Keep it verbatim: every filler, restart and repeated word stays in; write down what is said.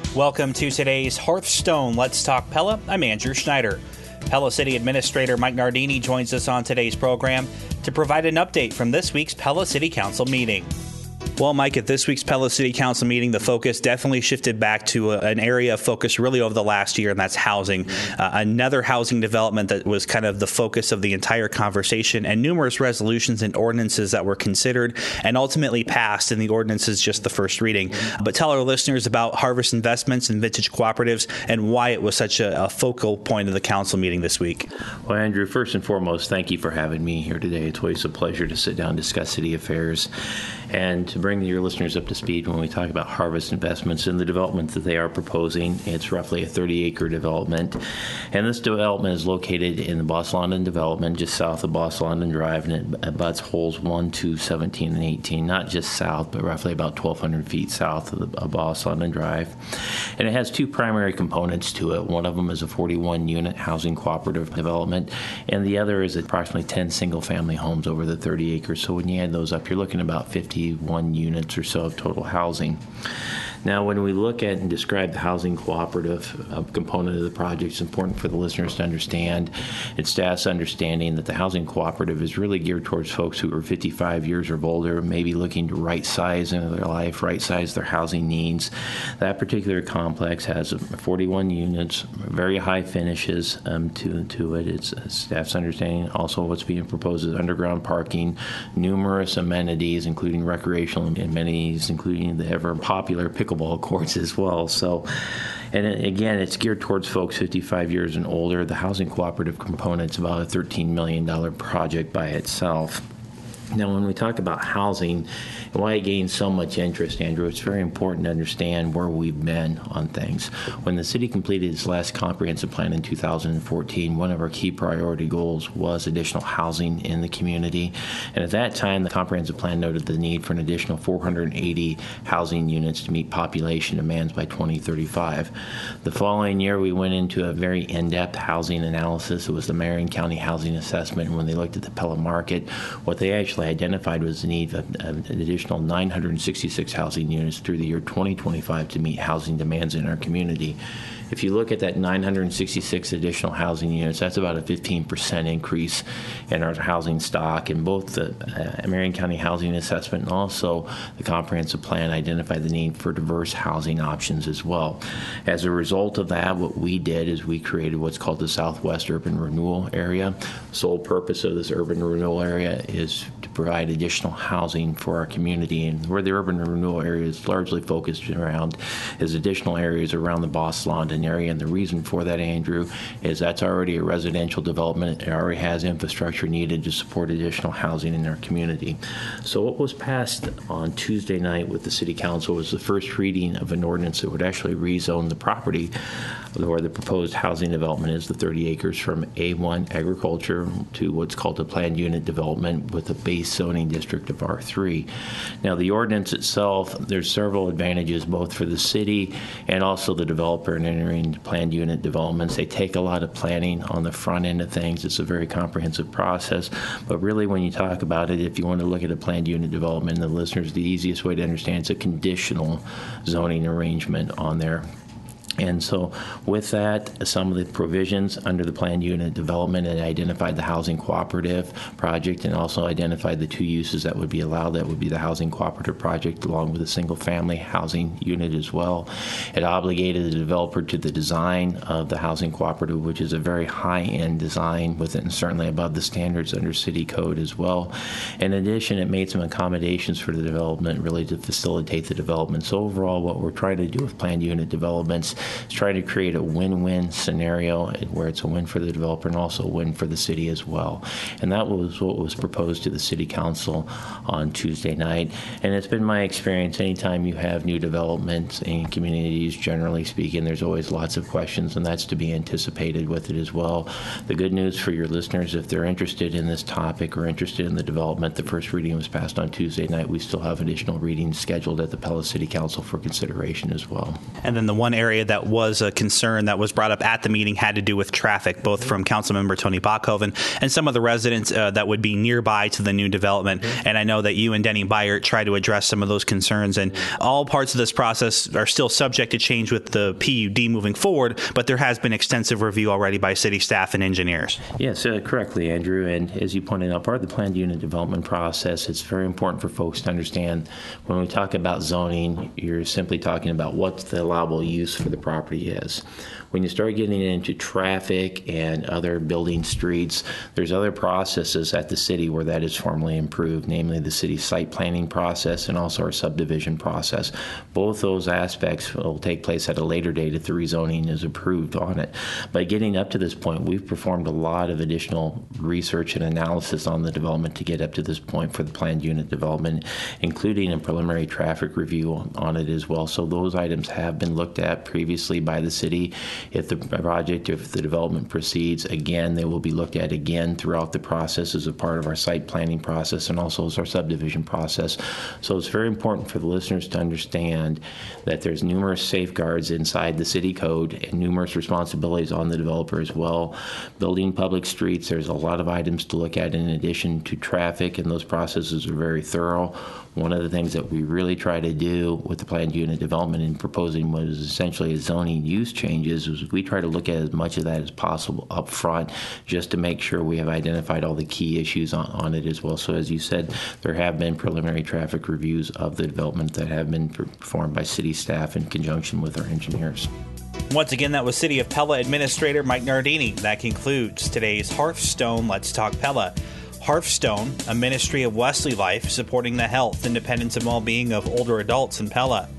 Welcome to today's Hearthstone Let's Talk Pella. I'm Andrew Schneider. Pella City Administrator Mike Nardini joins us on today's program to provide an update from this week's Pella City Council meeting. Well, Mike, at this week's Pella City Council meeting, the focus definitely shifted back to a, an area of focus really over the last year, and that's housing. Uh, another housing development that was kind of the focus of the entire conversation, and numerous resolutions and ordinances that were considered and ultimately passed, and the ordinance is just the first reading. But tell our listeners about Harvest Investments and Vintage Cooperatives and why it was such a, a focal point of the council meeting this week. Well, Andrew, first and foremost, thank you for having me here today. It's always a pleasure to sit down and discuss city affairs and to bring your listeners up to speed when we talk about Harvest Investments and the development that they are proposing. It's roughly a thirty-acre development, and this development is located in the Boss London development, just south of Boss London Drive, and it abuts holes one, two, seventeen, and eighteen, not just south, but roughly about twelve hundred feet south of, the, of Boss London Drive. And it has two primary components to it. One of them is a forty-one unit housing cooperative development, and the other is approximately ten single-family homes over the thirty acres. So when you add those up, you're looking at about fifty-one units or so of total housing. Now, when we look at and describe the housing cooperative uh, component of the project, it's important for the listeners to understand, it's staff's understanding that the housing cooperative is really geared towards folks who are fifty-five years or older, maybe looking to right-size into their life, right-size their housing needs. That particular complex has forty-one units, very high finishes um, to, to it. It's uh, staff's understanding. Also, what's being proposed is underground parking, numerous amenities, including recreational amenities, including the ever-popular pickleball courts as well. So, and again, it's geared towards folks fifty-five years and older. The housing cooperative component is about a thirteen million dollars project by itself. Now, when we talk about housing and why it gains so much interest, Andrew, it's very important to understand where we've been on things. When the city completed its last comprehensive plan in two thousand fourteen, one of our key priority goals was additional housing in the community. And at that time, the comprehensive plan noted the need for an additional four hundred eighty housing units to meet population demands by twenty thirty-five. The following year, we went into a very in-depth housing analysis. It was the Marion County Housing Assessment. And when they looked at the Pella market, what they actually identified was the need of, of an additional nine hundred sixty-six housing units through the year twenty twenty-five to meet housing demands in our community. If you look at that nine hundred sixty-six additional housing units, that's about a fifteen percent increase in our housing stock. And both the uh, Marion County Housing Assessment and also the comprehensive plan identified the need for diverse housing options as well. As a result of that, what we did is we created what's called the Southwest Urban Renewal Area. The sole purpose of this urban renewal area is to provide additional housing for our community. And where the urban renewal area is largely focused around is additional areas around the Boss London area. And the reason for that, Andrew, is that's already a residential development. It already has infrastructure needed to support additional housing in our community. So what was passed on Tuesday night with the City Council was the first reading of an ordinance that would actually rezone the property where the proposed housing development is, the thirty acres, from A one agriculture to what's called a planned unit development with a base zoning district of R three. Now, the ordinance itself, there's several advantages both for the city and also the developer in entering planned unit developments. They take a lot of planning on the front end of things. It's a very comprehensive process. But really, when you talk about it, if you want to look at a planned unit development, the listeners, the easiest way to understand it's a conditional zoning arrangement on there. And so with that, some of the provisions under the planned unit development, it identified the housing cooperative project and also identified the two uses that would be allowed. That would be the housing cooperative project along with a single family housing unit as well. It obligated the developer to the design of the housing cooperative, which is a very high-end design with it and certainly above the standards under city code as well. In addition, it made some accommodations for the development really to facilitate the development. So overall, what we're trying to do with planned unit developments is trying to create a win-win scenario where it's a win for the developer and also a win for the city as well. And that was what was proposed to the City Council on Tuesday night. And it's been my experience, anytime you have new developments in communities, generally speaking, there's always lots of questions, and that's to be anticipated with it as well. The good news for your listeners, if they're interested in this topic or interested in the development, the first reading was passed on Tuesday night. We still have additional readings scheduled at the Pella City Council for consideration as well. And then the one area that that was a concern that was brought up at the meeting had to do with traffic, both from Councilmember Tony Bachhoven and some of the residents uh, that would be nearby to the new development. Mm-hmm. And I know that you and Denny Byert tried to address some of those concerns. And all parts of this process are still subject to change with the P U D moving forward, but there has been extensive review already by city staff and engineers. Yes, uh, correctly, Andrew. And as you pointed out, part of the planned unit development process, it's very important for folks to understand when we talk about zoning, you're simply talking about what the allowable use for the property is. When you start getting into traffic and other building streets, there's other processes at the city where that is formally improved, namely the city site planning process and also our subdivision process. Both those aspects will take place at a later date if the rezoning is approved on it. But getting up to this point, we've performed a lot of additional research and analysis on the development to get up to this point for the planned unit development, including a preliminary traffic review on it as well. So those items have been looked at previously by the city. If the project, if the development proceeds, again, they will be looked at again throughout the process as a part of our site planning process and also as our subdivision process. So it's very important for the listeners to understand that there's numerous safeguards inside the city code and numerous responsibilities on the developer as well. Building public streets, there's a lot of items to look at in addition to traffic, and those processes are very thorough. One of the things that we really try to do with the planned unit development and proposing what is essentially a zoning use changes is we try to look at as much of that as possible up front just to make sure we have identified all the key issues on, on it as well. So as you said, there have been preliminary traffic reviews of the development that have been performed by city staff in conjunction with our engineers. Once again, that was City of Pella Administrator Mike Nardini. That concludes today's Hearthstone Let's Talk Pella. Hearthstone, a ministry of Wesley Life supporting the health, independence, and well-being of older adults in Pella.